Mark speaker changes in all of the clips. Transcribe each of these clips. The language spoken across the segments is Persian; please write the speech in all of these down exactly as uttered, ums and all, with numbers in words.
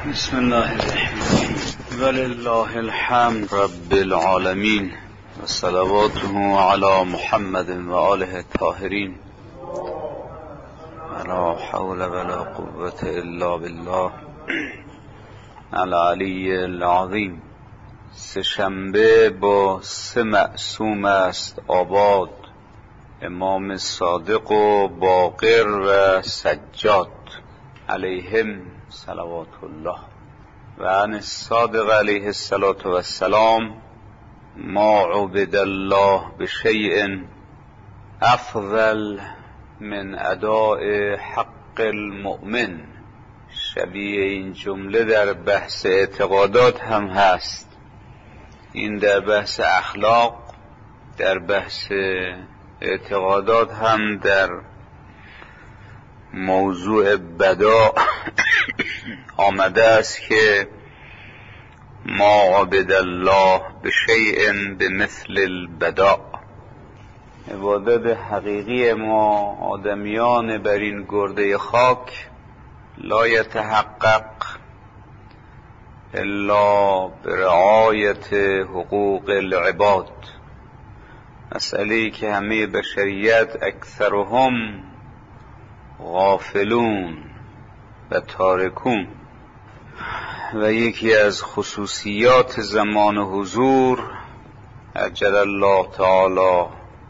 Speaker 1: بسم الله الرحمن الرحیم ولله الحمد رب العالمین و صلواته علی محمد و آله الطاهرین ولا حول ولا قوة الا بالله العلی العظیم. سه‌شنبه با سه معصوم است آباد، امام صادق و باقر و سجاد علیهم صلوات الله. و عن الصادق علیه الصلاة والسلام ما عبد الله بشیء افضل من اداء حق المؤمن. شبیه این جمله در بحث اعتقادات هم هست. این در بحث اخلاق، در بحث اعتقادات هم در موضوع بدا آمده است که ما عبد الله بشیء بمثل البدا. عبادت حقیقی ما آدمیان بر این گرده خاک لا یتحقق الا برعایت حقوق العباد. مسئله‌ای که همه بشریت اکثرهم غافلون و تارکون و یکی از خصوصیات زمان حضور عجل الله تعالی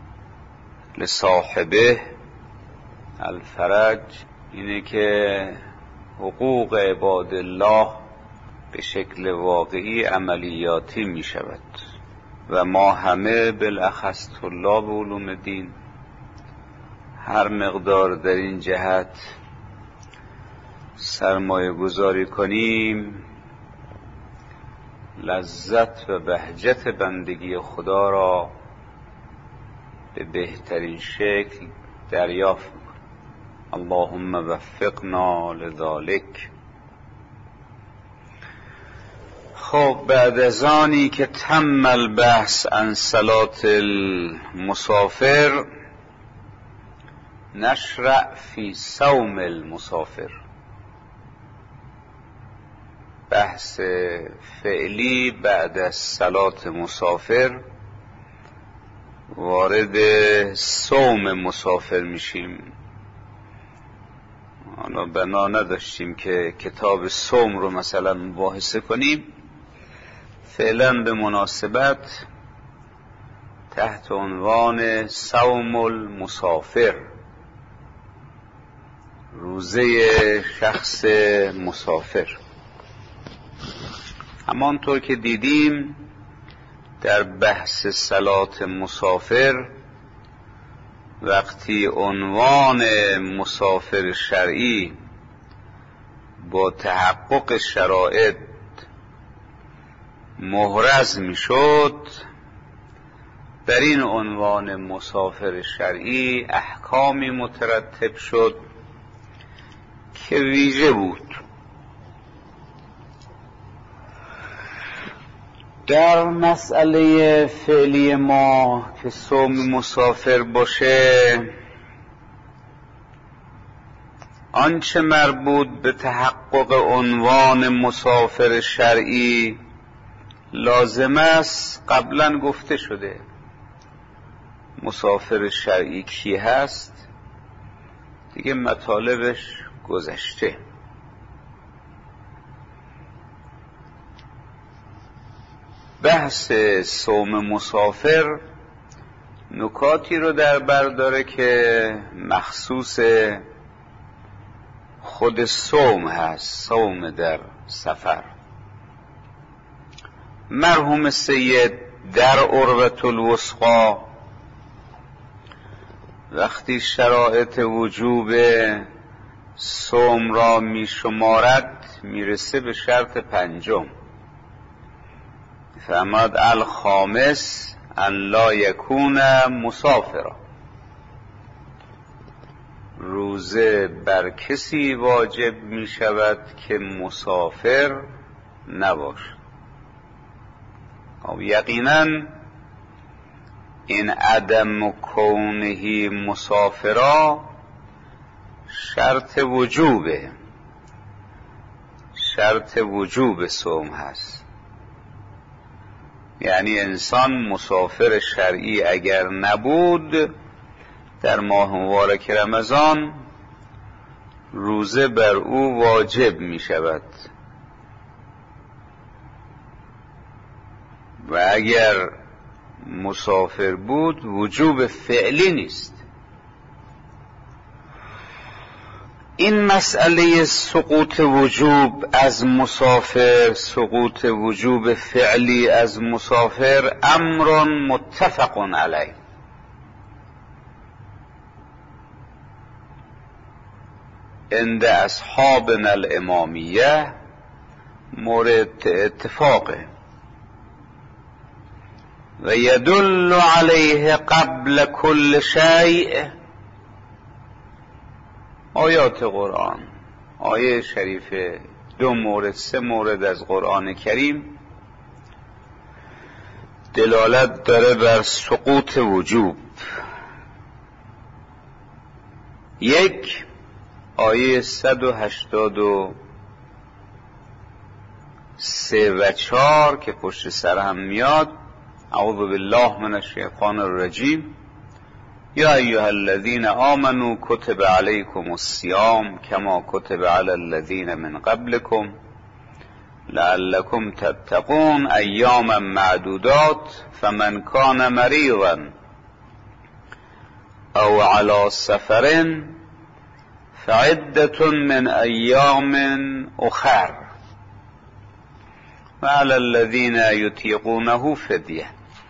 Speaker 1: لصاحبه الفرج اینه که حقوق عباد الله به شکل واقعی عملیاتی می شود و ما همه بالاخص طلاب علوم دین هر مقدار در این جهت سرمایه گذاری کنیم لذت و بهجت بندگی خدا را به بهترین شکل دریافت کنیم. اللهم وفقنا لذالک. خب بعد از آنی که تم البحث عن صلاة المسافر نشرع فی صوم المسافر. بحث فعلی بعد از صلاة مسافر وارد صوم مسافر میشیم. حالا بنا نداشتیم که کتاب صوم رو مثلا مباحثه کنیم، فعلا به مناسبت تحت عنوان صوم المسافر، روزه شخص مسافر. همانطور که دیدیم در بحث صلات مسافر وقتی عنوان مسافر شرعی با تحقق شرایط محرز می شد، در این عنوان مسافر شرعی احکامی مترتب شد که ویژه بود. در مسئله فعلی ما که صوم مسافر باشه، آنچه مربوط به تحقق عنوان مسافر شرعی لازم است قبلا گفته شده. مسافر شرعی کی هست؟ دیگه مطالبش گذشته. بحث صوم مسافر نکاتی رو در بر داره که مخصوص خود صوم هست، صوم در سفر. مرحوم سید در عروة الوثقی وقتی شرایط وجوب صوم را می شمارد میرسه به شرط پنجم، فرماد الخامس ان لا یکون مسافرا. روزه بر کسی واجب می شود که مسافر نباشد. یقینا این عدم کونه مسافرا شرط وجوبه، شرط وجوب صوم هست. یعنی انسان مسافر شرعی اگر نبود در ماه مبارک رمضان روزه بر او واجب می شود و اگر مسافر بود وجوب فعلی نیست. این مسئله سقوط وجوب از مسافر، سقوط وجوب فعلی از مسافر امر متفق علیه. عند اصحابنا الامامیه مورد اتفاقه و یدل علیه قبل کل شیء آیات قرآن. آیه شریف دو مورد سه مورد از قرآن کریم دلالت داره بر سقوط وجوب. یک، آیه صد و هشتاد و سه و چار که پشت سر هم میاد. اعوذ بالله من الشیطان الرجیم. یا ایها الذین آمنوا کتب علیکم الصیام کما کتب علی الذین من قبلکم لعلکم تتقون ایاما معدودات فمن کان مریضا او علی سفر فعدة من ایام اخر و علی الذین یطیقونه فدیه.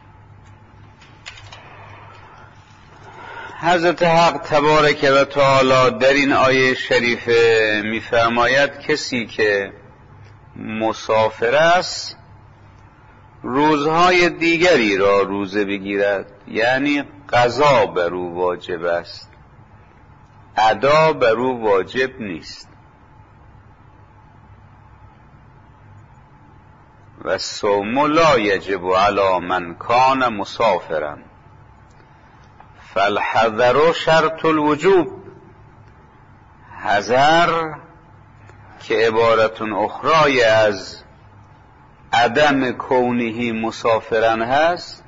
Speaker 1: حضرت حق تبارک و تعالی در این آیه شریفه می‌فرماید کسی که مسافر است روزهای دیگری را روزه بگیرد، یعنی قضا بر او واجب است، ادا بر او واجب نیست. و الصوم لا یجب علی من کان مسافرا فالحذر شرط الوجوب. حذر که عبارت اخرای از عدم کونه مسافرن هست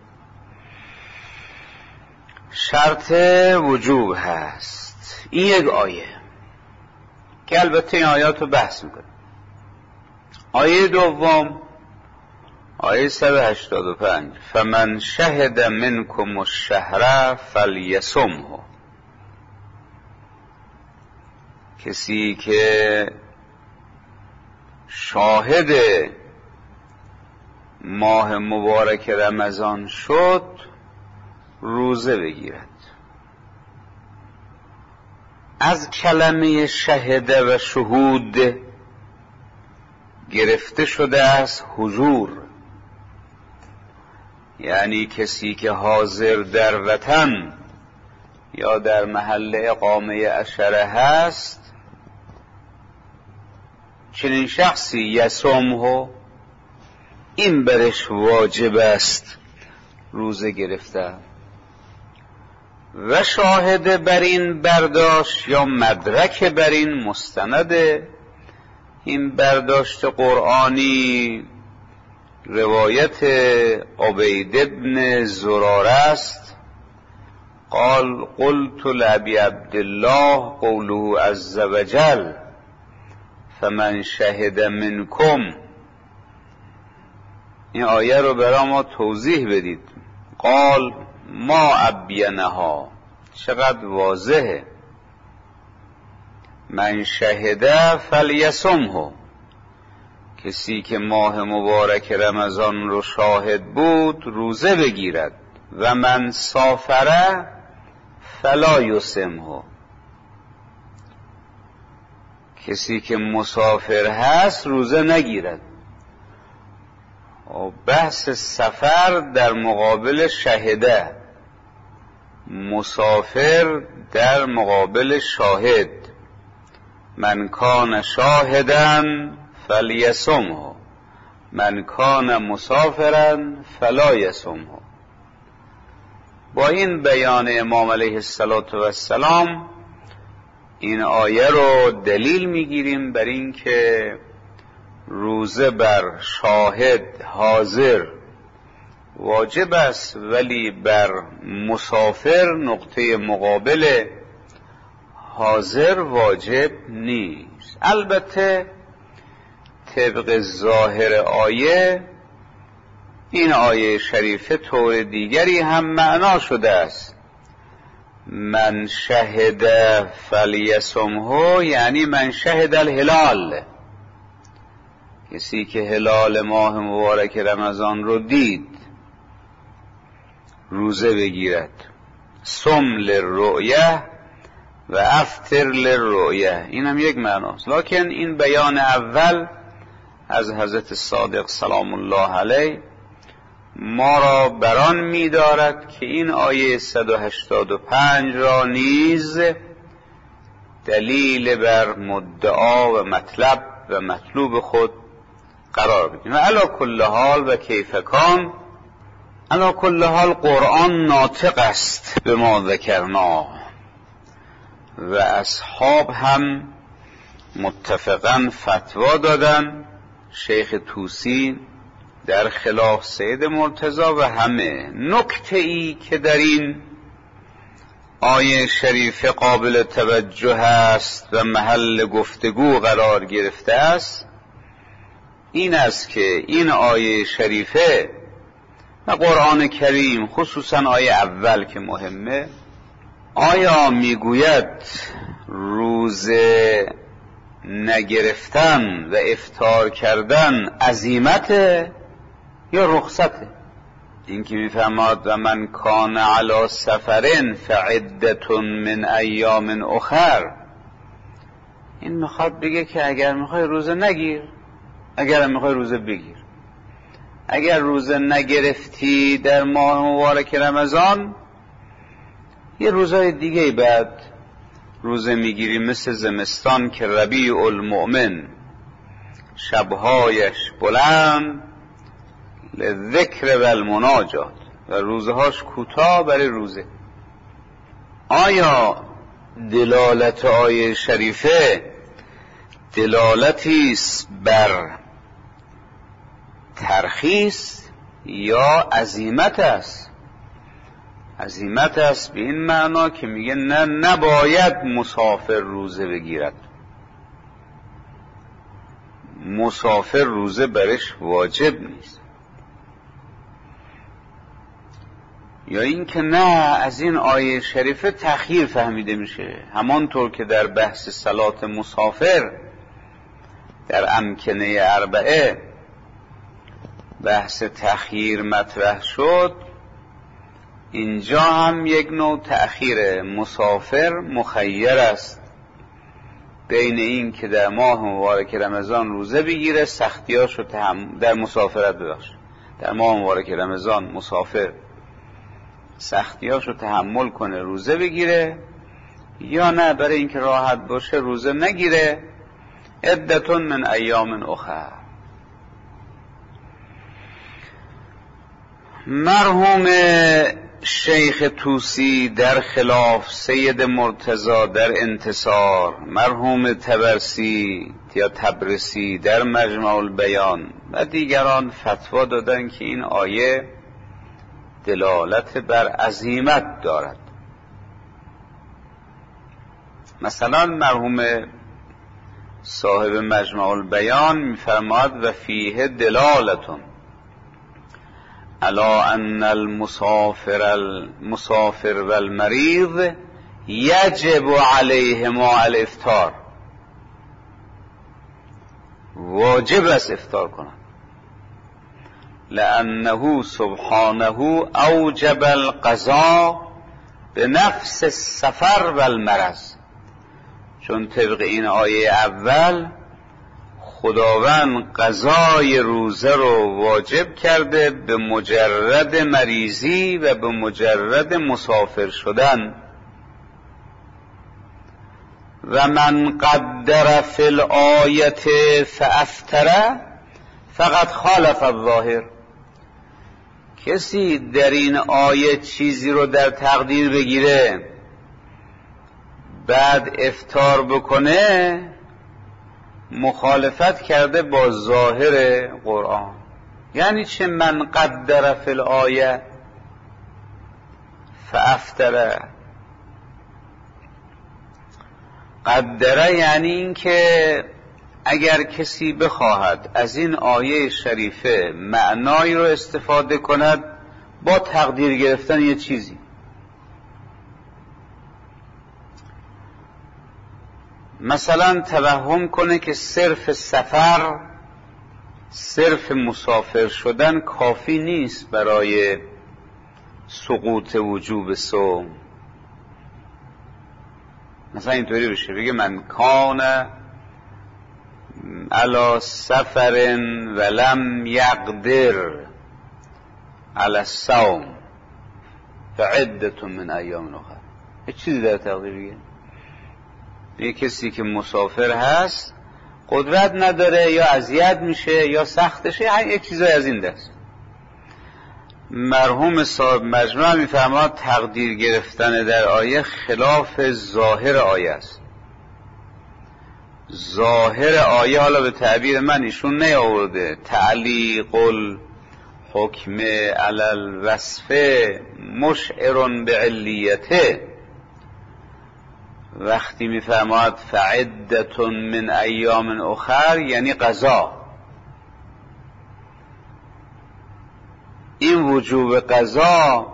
Speaker 1: شرط وجوب هست. این یک آیه که البته این آیات رو بحث میکنه. آیه دوم آیه صد و هشتاد و پنج فمن شهد منکم الشهر فلیصمه. کسی که شاهد ماه مبارک رمضان شد روزه بگیرد. از کلمه شهده و شهود گرفته شده از حضور، یعنی کسی که حاضر در وطن یا در محل اقامه عشره هست چنین شخصی یصومه، این برش واجب است روزه گرفته. و شاهد بر این برداشت یا مدرک بر این مستند این برداشت قرآنی روایت عبید ابن زراره است. قال قلت لابی عبدالله قوله عز وجل فمن شهد منکم. این آیه رو برای ما توضیح بدید. قال ما ابینها، چقدر واضحه. من شهده فلیصمه، کسی که ماه مبارک رمضان رو شاهد بود روزه بگیرد. و من سافره فلا یصمه، کسی که مسافر هست روزه نگیرد. و بحث سفر در مقابل شهده، مسافر در مقابل شاهد. من کان شاهدن فلیصمه من کان مسافرا فلا یصمه. با این بیان امام علیه السلام این آیه رو دلیل میگیریم بر این که روزه بر شاهد حاضر واجب است، ولی بر مسافر نقطه مقابل حاضر واجب نیست. البته طبق ظاهر آیه این آیه شریفه طور دیگری هم معنا شده است. من شهد فلیصمه، یعنی من شهد الهلال، کسی که هلال ماه مبارک رمضان رو دید روزه بگیرد. صم للرؤیه و افطر للرؤیه، این هم یک معناست. لکن این بیان اول از حضرت صادق سلام الله علیه ما را بران می دارد که این آیه صد و هشتاد و پنج را نیز دلیل بر مدعا و مطلب و مطلوب خود قرار بدیم. و علی کل حال و کیف کان، علی کل حال قرآن ناطق است به ما ذکرنا و اصحاب هم متفقاً فتوا دادن، شیخ طوسی در خلاف سید مرتضی و همه. نکته ای که در این آیه شریف قابل توجه است و محل گفتگو قرار گرفته است این است که این آیه شریفه و قرآن کریم، خصوصا آیه اول که مهمه، آیا میگوید روزه نگرفتن و افطار کردن عزیمته یا رخصته؟ این که میفرماد و من کان علی سفرن فعدت من ایام اخر، این میخواد بگه که اگر میخوای روزه نگیر، اگر میخوای روزه بگیر. اگر روزه نگرفتی در ماه مبارک رمضان، یه روزای دیگه بعد روزه میگیری، مثل زمستان که ربیع المؤمن شبهایش بلند لذکر و المناجات و روزهاش کوتاه برای روزه. آیا دلالت آیه شریفه دلالتی است بر ترخیص یا عزیمت است؟ عزیمت است به این معنا که میگه نه، نباید مسافر روزه بگیرد، مسافر روزه برش واجب نیست. یا این که نه، از این آیه شریفه تأخیر فهمیده میشه، همانطور که در بحث صلات مسافر در امکنه اربعه بحث تأخیر مطرح شد، اینجا هم یک نوع تأخیر. مسافر مخیر است بین این که در ماه مبارک رمضان روزه بگیره، سختیاشو تحمل، در مسافرت ببخش در ماه مبارک رمضان مسافر سختیاشو تحمل کنه روزه بگیره، یا نه برای اینکه راحت باشه روزه نگیره، عدتون من ایام اخر. مرحوم شیخ طوسی در خلاف سید مرتضی در انتصار، مرحوم طبرسی یا تبرسی در مجمع البیان و دیگران فتوا دادن که این آیه دلالت بر عزیمت دارد. مثلا مرحوم صاحب مجمع البیان میفرماد و فیه دلالتون الا ان المسافر المسافر والمریض یجب علیهما الافطار، واجب است افطار کنند، لانه سبحانه اوجب القضاء به نفس السفر والمرض، چون طبق این آیه اول خداوند قضای روزه رو واجب کرده به مجرد مریضی و به مجرد مسافر شدن. و من قدر فی الآیت فافتر فقط خالف الظاهر، کسی در این آیه چیزی رو در تقدیر بگیره بعد افطار بکنه، مخالفت کرده با ظاهر قرآن. یعنی چه من قدر فی الآیه فافتره؟ قدره یعنی این که اگر کسی بخواهد از این آیه شریفه معنایی رو استفاده کند با تقدیر گرفتن یه چیزی، مثلا توهم کنه که صرف سفر، صرف مسافر شدن کافی نیست برای سقوط وجوب صوم. مثلا اینطوری بشه بگه من کان علی سفر ولم یقدر علی الصوم فعدة من ایام اخر. یه چیزی در تقدیر بگه یه کسی که مسافر هست، قدرت نداره، یا اذیت میشه یا سختشه، یک چیزای از این دست. مرحوم صاحب مجموع میفرماد تقدیر گرفتن در آیه خلاف ظاهر آیه است. ظاهر آیه، حالا به تعبیر من ایشون نیاورده، تعلیق الحکم علی الوصف مشعر بعلیته. وقتی میفرماد فعدة من ایام اخر یعنی قضا. این وجوب قضا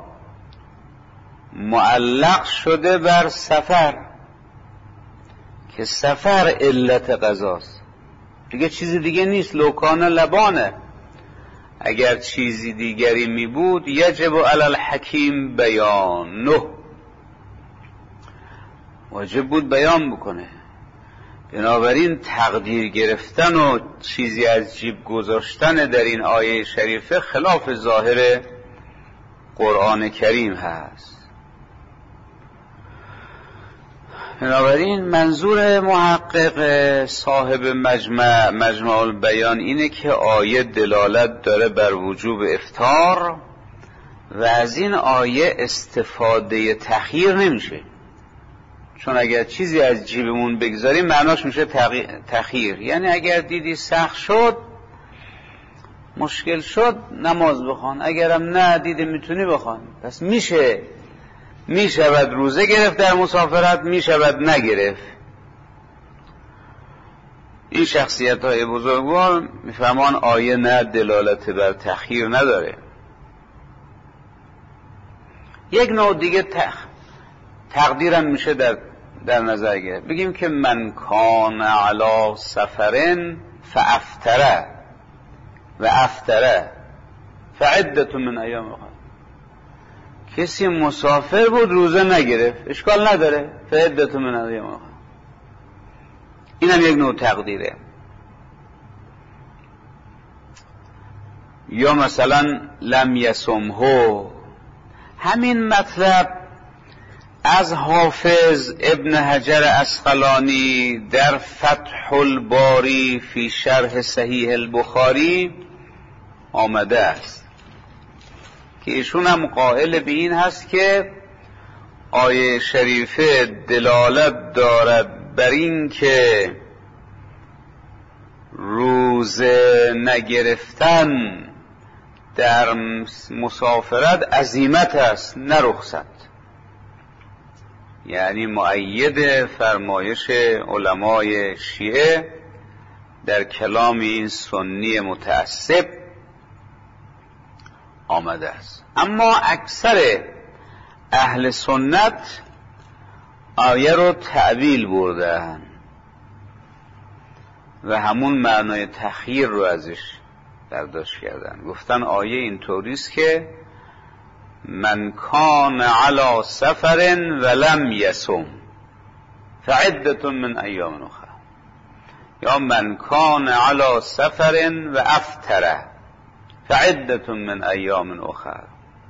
Speaker 1: معلق شده بر سفر که سفر علت قضاست، دیگه چیزی دیگه نیست. لوکان لبانه، اگر چیزی دیگری می بود یجب علی الحکیم بیانه، واجب بود بیان بکنه. بنابراین تقدیر گرفتن و چیزی از جیب گذاشتن در این آیه شریفه خلاف ظاهر قرآن کریم هست. بنابراین منظور محقق صاحب مجمع مجمع البیان اینه که آیه دلالت داره بر وجوب افطار و از این آیه استفاده تخییر نمیشه، چون اگر چیزی از جیبمون بگذاریم معناش میشه تخییر. یعنی اگر دیدی سخت شد، مشکل شد، نماز بخوان، اگرم نه دیدی میتونی بخوان. پس میشه میشود روزه گرفت در مسافرت، میشود نگرفت. این شخصیت های بزرگوار میفهمان آیه نه دلالت بر تخییر نداره. یک نوع دیگه تخ... تقدیرم میشه در در نظر گرفت. بگیم که من کان علی سفرن فافتره و افتره فعدة من ایام اخر. کسی مسافر بود روزه نگرفت، اشکال نداره، فعدة من ایام اخر. این هم یک نوع تقدیره. یا مثلا لم یصمه، همین مطلب از حافظ ابن حجر عسقلانی در فتح الباری فی شرح صحیح البخاری آمده است که ایشون هم قائل به این هست که آیه شریفه دلالت دارد بر این که روزه نگرفتن در مسافرت عزیمت است نه رخصت. یعنی مؤید فرمایش علمای شیعه در کلام این سنی متعصب آمده است. اما اکثر اهل سنت آیه رو تعبیل بردن و همون معنای تخییر رو ازش برداشت کردن. گفتن آیه اینطوریست که من کان علی سفر ولم یصم فعدة من ایام اخر، یا من کان علی سفر و افطر فعدة من ایام اخر.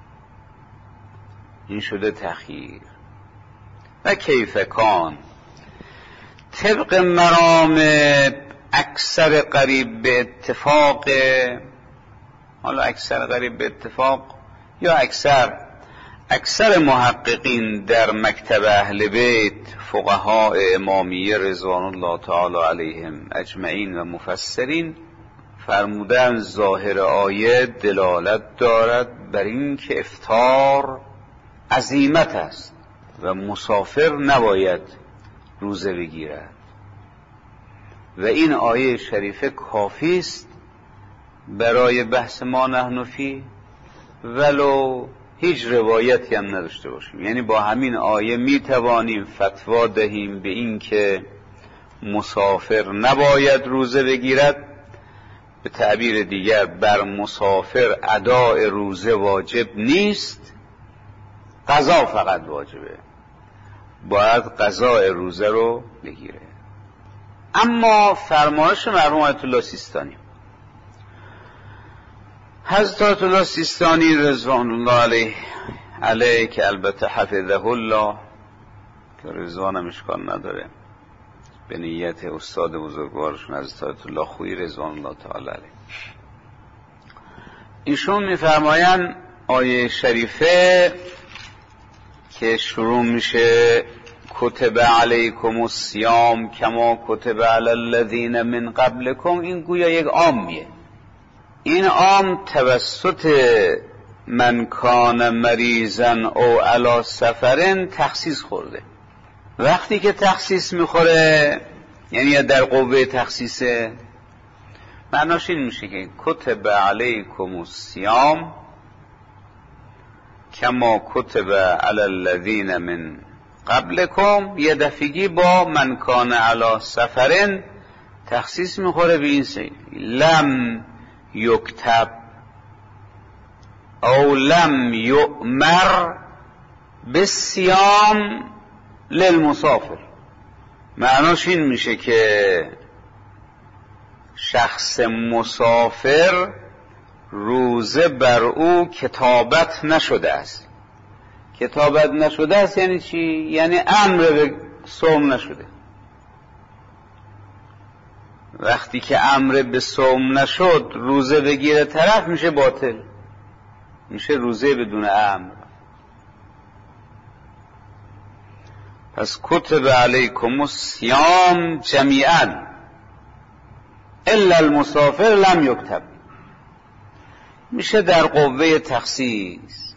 Speaker 1: این شده تخییر. و کیف کان، طبق مرام اکثر قریب به اتفاق، حالا اکثر قریب به اتفاق یا اکثر اکثر محققین در مکتب اهل بیت، فقها امامیه رضوان الله تعالی علیهم اجمعین و مفسرین فرمودن ظاهر آیه دلالت دارد بر این که افطار عزیمت است و مسافر نباید روزه بگیرد و این آیه شریفه کافی است برای بحث ما نحن فی، ولو هیچ روایتی هم نداشته باشیم. یعنی با همین آیه می توانیم فتوا دهیم به این که مسافر نباید روزه بگیرد. به تعبیر دیگر بر مسافر اداء روزه واجب نیست، قضا فقط واجبه، باید قضاء روزه رو بگیره. اما فرمایش مرحوم آیت الله سیستانی، حضرت آیت الله سیستانی رضوان الله علیه علیه که البته حفظه الله که رضوانم اشکال نداره، به نیت استاد بزرگوارشون حضرت آیت الله خویی رضوان الله تعالی علیه، ایشون میفرمایند آیه شریفه که شروع میشه کتب علیکم الصیام کما کتب علی الذین من قبلکم، این گویا یک عامیه. این عام توسط من کان مریضا او علی سفرن تخصیص خورده. وقتی که تخصیص میخوره یعنی در قوه تخصیصه، معناش این میشه که کتب علیکم الصیام کما کتب علی الذین من قبلکم، یه دفعگی با من کان علی سفرن تخصیص میخوره به این سه، لم یکتب او لم یؤمر بالصیام للمسافر. معناش این میشه که شخص مسافر روزه بر او کتابت نشده است. کتابت نشده است یعنی چی؟ یعنی امر به صوم نشده. وقتی که امر به صوم نشد روزه بگیره طرف میشه باطل، میشه روزه بدون امر. پس کتب علیکم الصیام جمیعا الا المسافر لم یکتب، میشه در قوه تخصیص.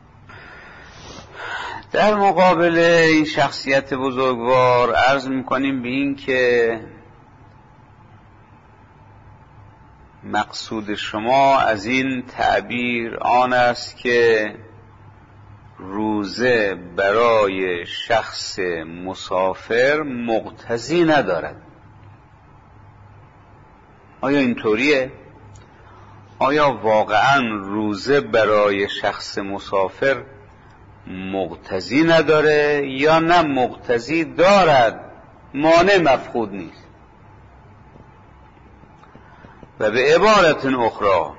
Speaker 1: در مقابل این شخصیت بزرگوار عرض میکنیم به این که مقصود شما از این تعبیر آن است که روزه برای شخص مسافر مقتضی ندارد. آیا اینطوریه؟ آیا واقعا روزه برای شخص مسافر مقتضی نداره یا نه مقتضی دارد، مانع مفقود نیست؟ و به عبارت اخرى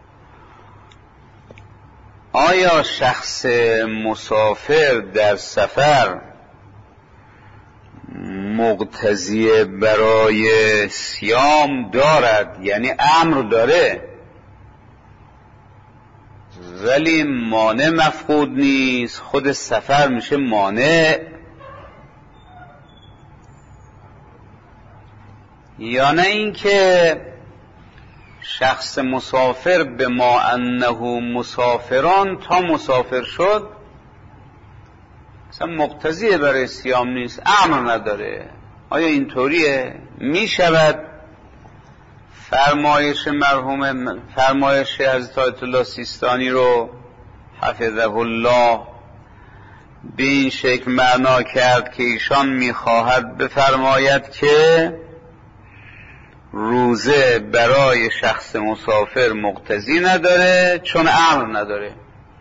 Speaker 1: آیا شخص مسافر در سفر مقتضی برای صیام دارد، یعنی امر داره ولی مانع مفقود نیست، خود سفر میشه مانع، یا نه اینکه شخص مسافر به ما انه مسافران تا مسافر شد اصلا مقتضی برای صیام نیست، امر نداره؟ آیا اینطوریه؟ می شود فرمایش مرحوم فرمایش حضرت آیت الله سیستانی رو حفظه الله به این شکل معنا کرد که ایشان میخواهد بفرماید که روزه برای شخص مسافر مقتضی نداره چون امر نداره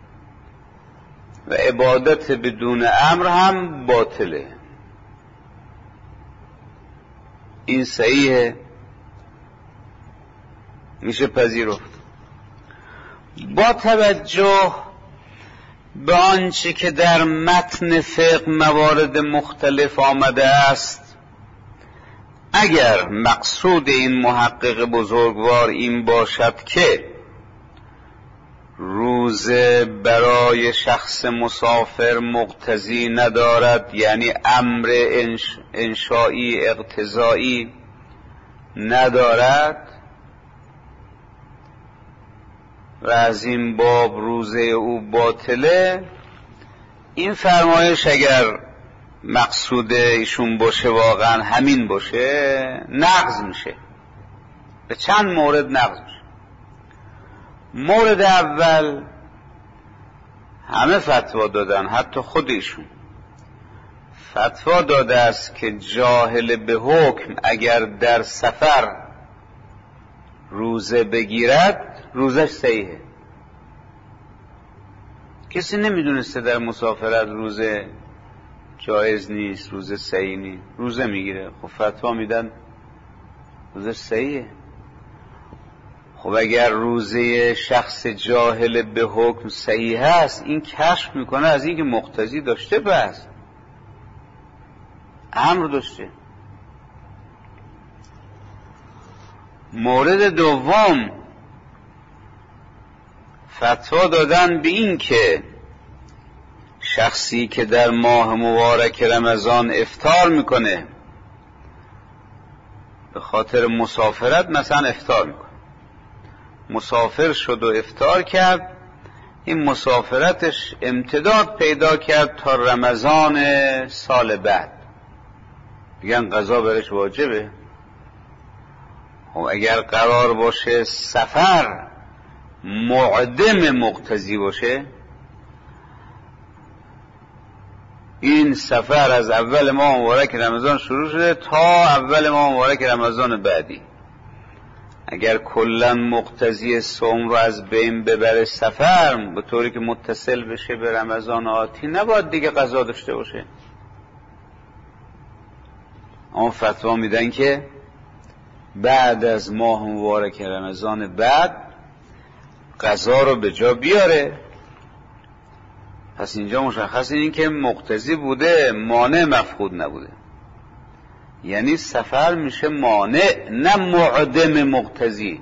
Speaker 1: و عبادت بدون امر هم باطله؟ این صحیحه؟ میشه پذیرفت؟ با توجه به آنچه که در متن فقه موارد مختلف آمده است، اگر مقصود این محقق بزرگوار این باشد که روز روزه برای شخص مسافر مقتضی ندارد، یعنی امر انش... انشایی اقتضایی ندارد و از این باب روزه او باطله، این فرمایش اگر مقصود ایشون باشه واقعا همین باشه نقض میشه. به چند مورد نقض میشه. مورد اول همه فتوا دادن، حتی خود ایشون فتوا داده است که جاهل به حکم اگر در سفر روزه بگیرد روزش صحیحه. کسی نمیدونسته در مسافرت روزه جایز نیست، روزه صحیح نیست، روزه میگیره، خب فتوا میدن روزه صحیحه. خب اگر روزه شخص جاهل به حکم صحیح هست، این کشف میکنه از این که مقتضی داشته، بس امر داشته. مورد دوم فتوا دادن به این که شخصی که در ماه مبارک رمضان افطار میکنه، به خاطر مسافرت مثلا افطار میکنه، مسافر شد و افطار کرد، این مسافرتش امتداد پیدا کرد تا رمضان سال بعد، میگن قضا برش واجبه. خب اگر قرار باشه سفر معدم مقتضی باشه، این سفر از اول ماه مبارک رمضان شروع شده تا اول ماه مبارک رمضان بعدی، اگر کلا مقتضی صوم رو از بین ببره سفر، به طوری که متصل بشه به رمضان آتی، نباید دیگه قضا داشته باشه. اما فتوا میدن که بعد از ماه مبارک رمضان بعد قضا رو به جا بیاره. پس اینجا مشخص این که مقتضی بوده، مانع مفقود نبوده، یعنی سفر میشه مانع نه معدم مقتضی،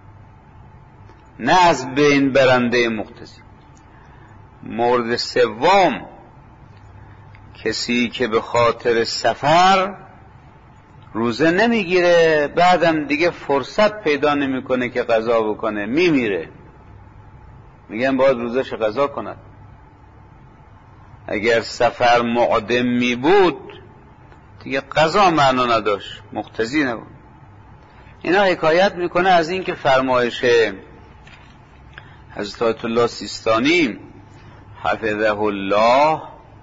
Speaker 1: نه از بین برنده مقتضی. مورد سوم، کسی که به خاطر سفر روزه نمیگیره، بعدم دیگه فرصت پیدا نمیکنه که قضا بکنه، میمیره، میگن باید روزش قضا کند. اگر سفر معدم می بود دیگه قضا معنا نداشت، مقتضی نبود. اینا حکایت میکنه از این که فرمایش حضرت آیت الله سیستانی حفظه الله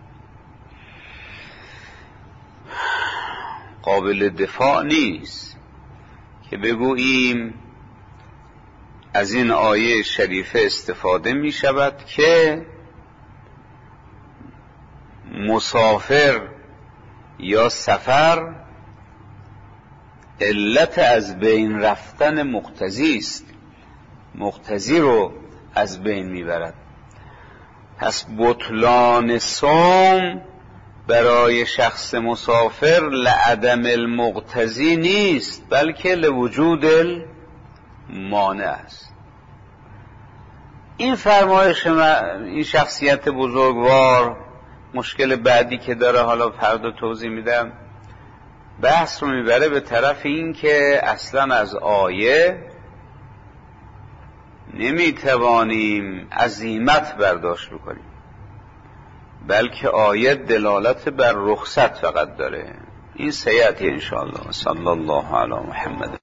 Speaker 1: قابل دفاع نیست که بگوییم از این آیه شریفه استفاده می شود که مسافر یا سفر علت از بین رفتن مقتضی است، مقتضی رو از بین میبرد. پس بطلان صوم برای شخص مسافر لعدم المقتضی نیست، بلکه لوجود المانع است. این فرمایش این شخصیت بزرگوار مشکل بعدی که داره، حالا فردا توضیح میدم، بحث رو میبره به طرف این که اصلا از آیه نمیتوانیم عزیمت برداشت بکنیم، بلکه آیه دلالت بر رخصت فقط داره. این سیأتی انشاءالله. صلی الله علی محمد.